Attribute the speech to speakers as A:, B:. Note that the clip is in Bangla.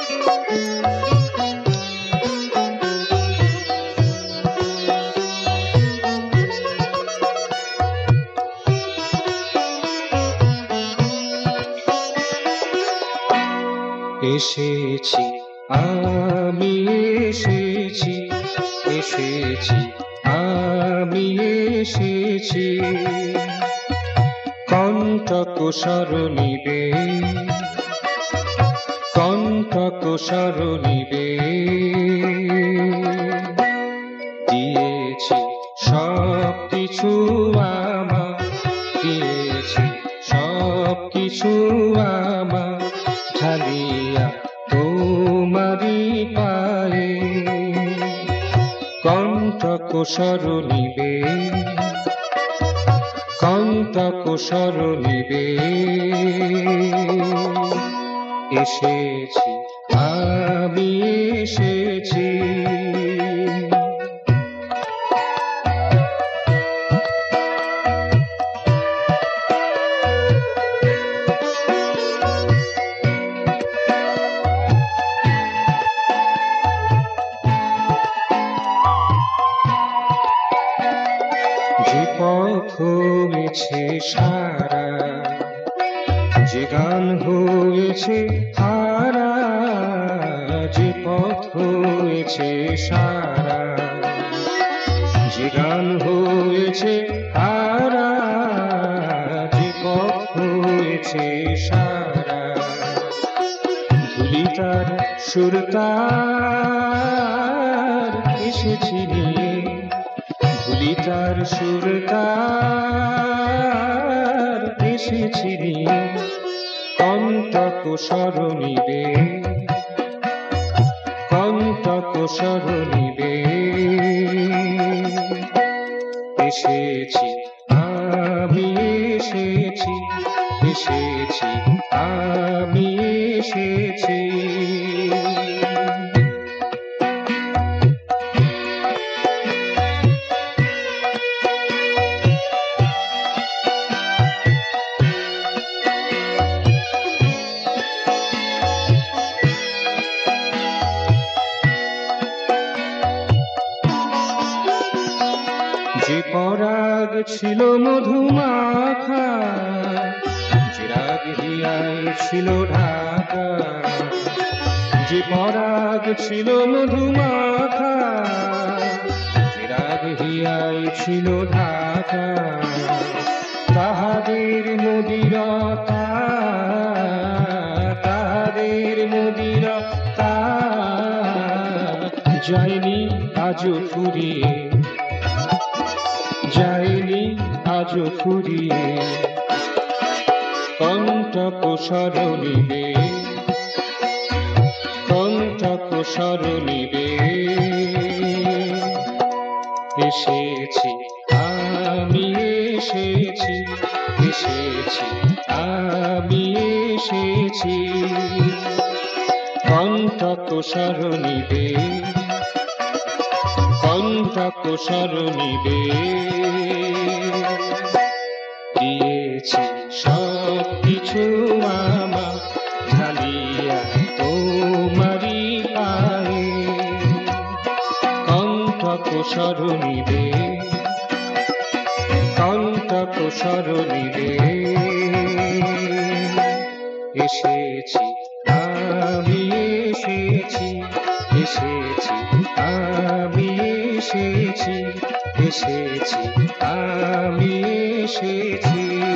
A: এসেছি আমি, এসেছি এসেছি আমি, এসেছি কণ্টক সরণিবে, কণ্টক সরণিবে। দিয়েছি সব কিছু আমার, দিয়েছি সব কিছু আমার, ঢালিয়া তোমারি পায়ে। কণ্টক সরণিবে, কণ্টক সরণিবে। এসেছি আমি, এসেছি। যে পথ হয়েছে সারা, যে গান হয়েছে হারা, যে পথ হয়েছে সারা, যে গান হয়েছে হারা, যে পথ হয়েছে সারা। ধুলিটার সুরতার এসেছি নিয়ে, ধুলিটার সুরতার এসেছি নিয়ে। কণ্টক সরণিবে, কণ্টক সরণিবে। এসেছি আমি, এসেছি এসেছি আমি, এসেছি। যে পরাগ ছিল মধুমাখা, যে রাগ হিয়ায় ছিল ঢাকা, যে পরাগ ছিল মধুমাখা, যে রাগ হিয়ায় ছিল ঢাকা। তাহাদের মদিরতা, তাহাদের মদিরতা যায়নি আজও ফুরিয়ে, যায়নি আজও ফুরিয়ে। কণ্টক সরণিবে, কণ্টক সরণিবে। এসেছি আমি, এসেছি এসেছি আমি, এসেছি কণ্টক সরণিবে, কণ্টক সরণিবে। দিয়েছি সব কিছু আমার, ঢালিয়া তোমারি পায়ে। কণ্টক সরণিবে, কণ্টক সরণিবে। এসেছি আমি, এসেছি এসেছি আমি, এসেছি এসেছি আমি, এসেছি।